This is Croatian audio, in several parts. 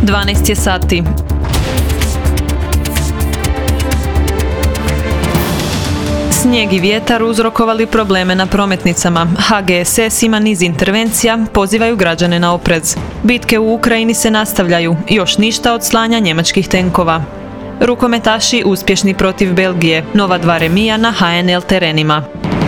12 je sati. Snijeg i vjetar uzrokovali probleme na prometnicama. HGSS ima niz intervencija, pozivaju građane na oprez. Bitke u Ukrajini se nastavljaju, još ništa od slanja njemačkih tenkova. Rukometaši uspješni protiv Belgije, nova 2 remija na HNL terenima.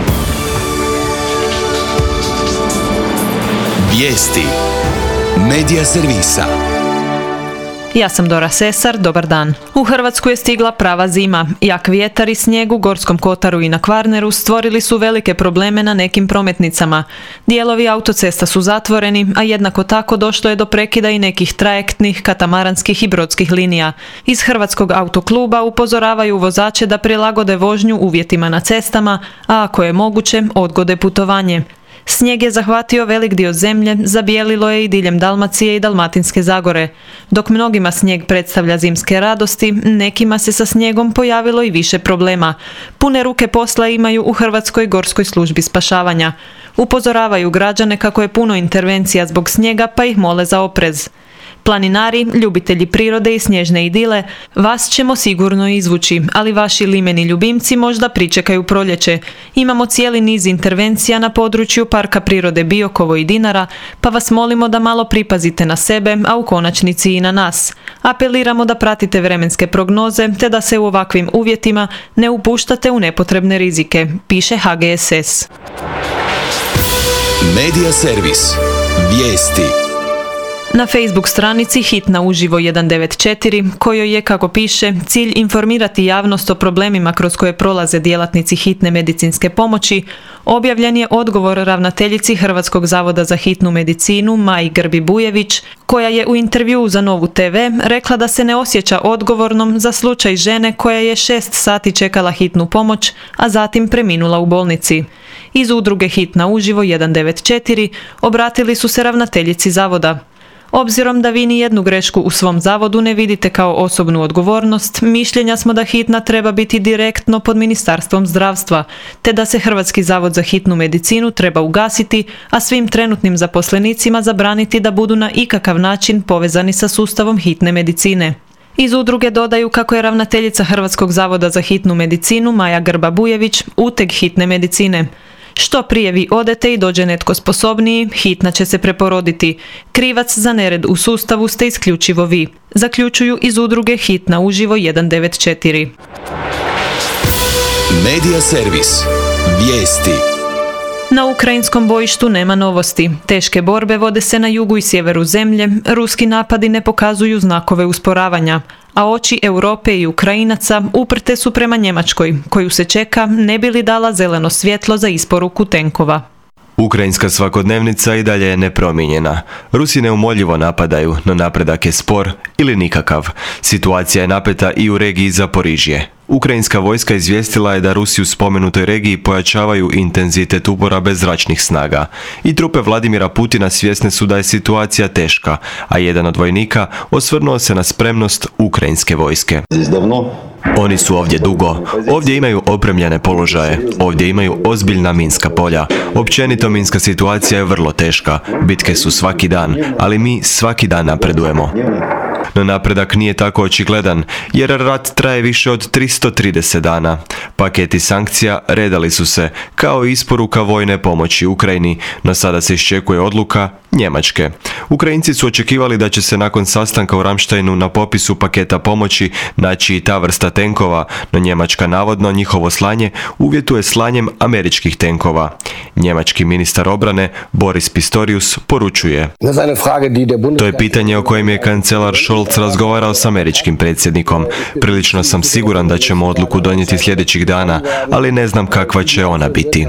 Vijesti Medija servisa. Ja sam Dora Sesar, dobar dan. U Hrvatsku je stigla prava zima. Jak vjetar i snijeg u Gorskom kotaru i na Kvarneru stvorili su velike probleme na nekim prometnicama. Dijelovi autocesta su zatvoreni, a jednako tako došlo je do prekida i nekih trajektnih, katamaranskih i brodskih linija. Iz Hrvatskog autokluba upozoravaju vozače da prilagode vožnju uvjetima na cestama, a ako je moguće, odgode putovanje. Snijeg je zahvatio velik dio zemlje, zabijelilo je i diljem Dalmacije i Dalmatinske Zagore. Dok mnogima snijeg predstavlja zimske radosti, nekima se sa snijegom pojavilo i više problema. Pune ruke posla imaju u Hrvatskoj gorskoj službi spašavanja. Upozoravaju građane kako je puno intervencija zbog snijega, pa ih mole za oprez. Planinari, ljubitelji prirode i snježne idile, vas ćemo sigurno izvući, ali vaši limeni ljubimci možda pričekaju proljeće. Imamo cijeli niz intervencija na području Parka prirode Biokovo i Dinara, pa vas molimo da malo pripazite na sebe, a u konačnici i na nas. Apeliramo da pratite vremenske prognoze, te da se u ovakvim uvjetima ne upuštate u nepotrebne rizike, piše HGSS. Medija servis. Vijesti. Na Facebook stranici Hitna uživo 194, kojoj je, kako piše, cilj informirati javnost o problemima kroz koje prolaze djelatnici hitne medicinske pomoći, objavljen je odgovor ravnateljici Hrvatskog zavoda za hitnu medicinu Maji Grbi-Bujević, koja je u intervjuu za Novu TV rekla da se ne osjeća odgovornom za slučaj žene koja je 6 sati čekala hitnu pomoć, a zatim preminula u bolnici. Iz udruge Hitna uživo 194 obratili su se ravnateljici zavoda. Obzirom da vi ni jednu grešku u svom zavodu ne vidite kao osobnu odgovornost, mišljenja smo da hitna treba biti direktno pod Ministarstvom zdravstva, te da se Hrvatski zavod za hitnu medicinu treba ugasiti, a svim trenutnim zaposlenicima zabraniti da budu na ikakav način povezani sa sustavom hitne medicine. Iz udruge dodaju kako je ravnateljica Hrvatskog zavoda za hitnu medicinu Maja Grba-Bujević uteg hitne medicine. Što prije vi odete i dođe netko sposobniji, hitna će se preporoditi. Krivac za nered u sustavu ste isključivo vi. Zaključuju iz udruge Hitna uživo 194. Medija servis. Vijesti. Na ukrajinskom bojištu nema novosti. Teške borbe vode se na jugu i sjeveru zemlje, ruski napadi ne pokazuju znakove usporavanja, a oči Europe i Ukrajinaca uprte su prema Njemačkoj, koju se čeka ne bi li dala zeleno svjetlo za isporuku tenkova. Ukrajinska svakodnevnica i dalje je nepromijenjena. Rusi neumoljivo napadaju, no napredak je spor ili nikakav. Situacija je napeta i u regiji Zaporižje. Ukrajinska vojska izvijestila je da Rusi u spomenutoj regiji pojačavaju intenzitet uporabe zračnih snaga. I trupe Vladimira Putina svjesne su da je situacija teška, a jedan od vojnika osvrnuo se na spremnost ukrajinske vojske. Oni su ovdje dugo. Ovdje imaju opremljene položaje. Ovdje imaju ozbiljna minska polja. Općenito minska situacija je vrlo teška. Bitke su svaki dan, ali mi svaki dan napredujemo. No napredak nije tako očigledan, jer rat traje više od 330 dana. Paketi sankcija redali su se, kao i isporuka vojne pomoći Ukrajini, no sada se iščekuje odluka Njemačke. Ukrajinci su očekivali da će se nakon sastanka u Ramštajnu na popisu paketa pomoći naći i ta vrsta tenkova, no Njemačka navodno njihovo slanje uvjetuje slanjem američkih tenkova. Njemački ministar obrane Boris Pistorius poručuje: To je pitanje o kojem je kancelar Scholz razgovarao s američkim predsjednikom. Prilično sam siguran da ćemo odluku donijeti sljedećih dana, ali ne znam kakva će ona biti.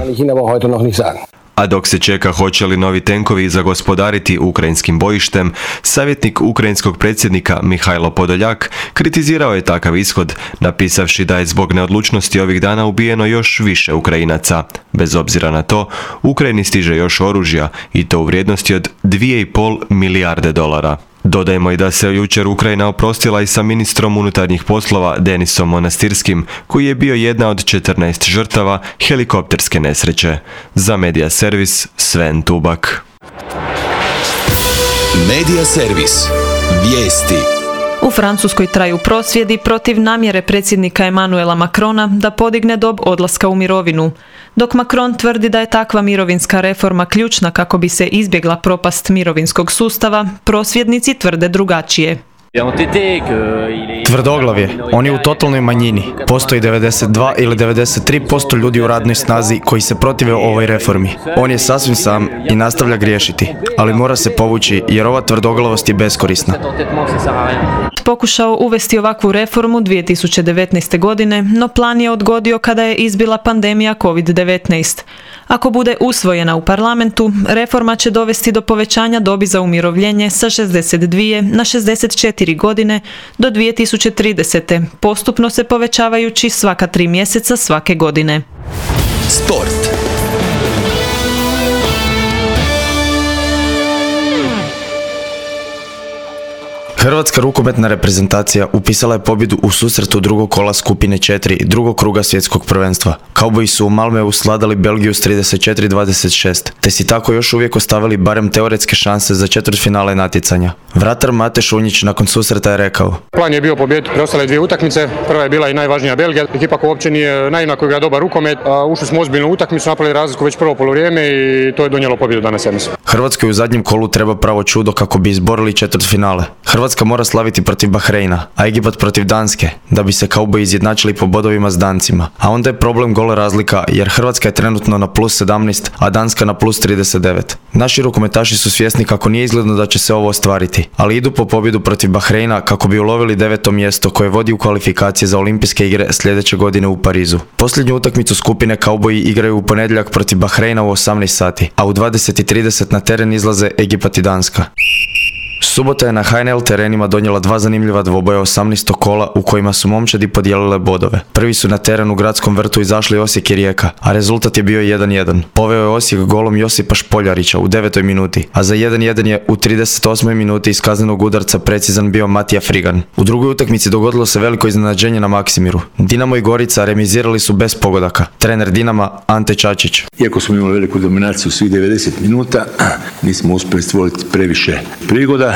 A dok se čeka hoće li novi tenkovi zagospodariti ukrajinskim bojištem, savjetnik ukrajinskog predsjednika Mihajlo Podoljak kritizirao je takav ishod, napisavši da je zbog neodlučnosti ovih dana ubijeno još više Ukrajinaca. Bez obzira na to, Ukrajini stiže još oružja, i to u vrijednosti od 2,5 milijarde dolara. Dodajmo i da se jučer Ukrajina oprostila i sa ministrom unutarnjih poslova Denisom Monastirskim, koji je bio jedna od 14 žrtava helikopterske nesreće. Za Medija servis Sven Tubak. Medija servis. Vijesti. U Francuskoj traju prosvjedi protiv namjere predsjednika Emmanuela Macrona da podigne dob odlaska u mirovinu. Dok Macron tvrdi da je takva mirovinska reforma ključna kako bi se izbjegla propast mirovinskog sustava, prosvjednici tvrde drugačije. Tvrdoglav je, on je u totalnoj manjini. Postoji 92 ili 93% ljudi u radnoj snazi koji se protive ovoj reformi. On je sasvim sam i nastavlja griješiti, ali mora se povući jer ova tvrdoglavost je beskorisna. Pokušao uvesti ovakvu reformu 2019. godine, no plan je odgodio kada je izbila pandemija COVID-19. Ako bude usvojena u parlamentu, reforma će dovesti do povećanja dobi za umirovljenje sa 62 na 64 godine do 2030. postupno se povećavajući svaka 3 mjeseca svake godine. Sport. Hrvatska rukometna reprezentacija upisala je pobjedu u susretu drugog kola skupine 4 drugog kruga svjetskog prvenstva. Kauboji su u Malmeu sladali Belgiju s 34-26, te si tako još uvijek ostavili barem teoretske šanse za četvrtfinale natjecanja. Vratar Mate Šunjić nakon susreta je rekao: Plan je bio pobijediti preostale 2 utakmice, prva je bila i najvažnija Belgija, ekipa koja uopće nije naivna, koja igra dobar rukomet, ušli smo ozbiljnu utakmicu, napravili razliku već prvo poluvrijeme i to je donijelo pobjedu danas, ja mislim. Hrvatskoj u zadnjem kolu treba pravo čudo kako bi izborili četvrtfinale. Hrvatska mora slaviti protiv Bahreina, a Egipat protiv Danske, da bi se Kauboji izjednačili po bodovima s Dancima. A onda je problem gola razlika, jer Hrvatska je trenutno na plus 17, a Danska na plus 39. Naši rukometaši su svjesni kako nije izgledno da će se ovo ostvariti, ali idu po pobjedu protiv Bahreina kako bi ulovili 9. mjesto koje vodi u kvalifikacije za olimpijske igre sljedeće godine u Parizu. Posljednju utakmicu skupine Kauboji igraju u ponedjeljak protiv Bahreina u 18 sati, a u 20:30 na teren izlaze Egipat i Danska. Subota je na HNL terenima donijela 2 zanimljiva dvoboja 18. kola u kojima su momčadi podijelile bodove. Prvi su na terenu u Gradskom vrtu izašli Osijek i Rijeka, a rezultat je bio 1:1. Poveo je Osijek golom Josipa Špoljarića u 9. minuti, a za 1:1 je u 38. minuti iz kaznenog udarca precizan bio Matija Frigan. U drugoj utakmici dogodilo se veliko iznenađenje na Maksimiru. Dinamo i Gorica remizirali su bez pogodaka. Trener Dinama Ante Čačić: Iako smo imali veliku dominaciju svih 90 minuta, nismo uspjeli stvoriti previše prigoda.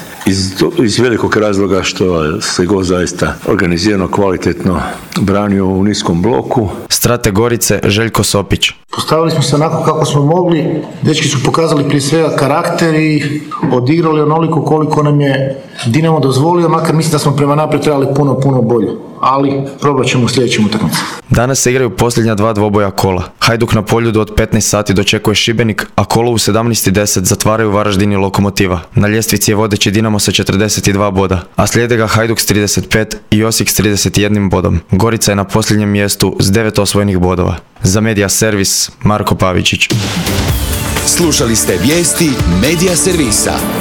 Iz velikog razloga što se gol zaista organizirano, kvalitetno branio u niskom bloku. Strate Gorice Željko Sopić: Postavili smo se onako kako smo mogli, dečki su pokazali prije svega karakter i odigrali onoliko koliko nam je Dinamo dozvolio, makar mislim da smo prema naprijed trebali puno bolje, ali probat ćemo u sljedećem utakmici. Danas se igraju posljednja 2 dvoboja kola. Hajduk na Poljudu od 15 sati dočekuje Šibenik, a kolo u 17:10 zatvaraju Varaždin i Lokomotiva. Na ljestvici je vodeći Dinamo sa 42 boda, a slijede ga Hajduk s 35 i Osijek s 31 bodom. Gorica je na posljednjem mjestu s 9 osvojenih bodova. Za Medija Servis Marko Pavičić. Slušali ste vijesti Medija Servisa.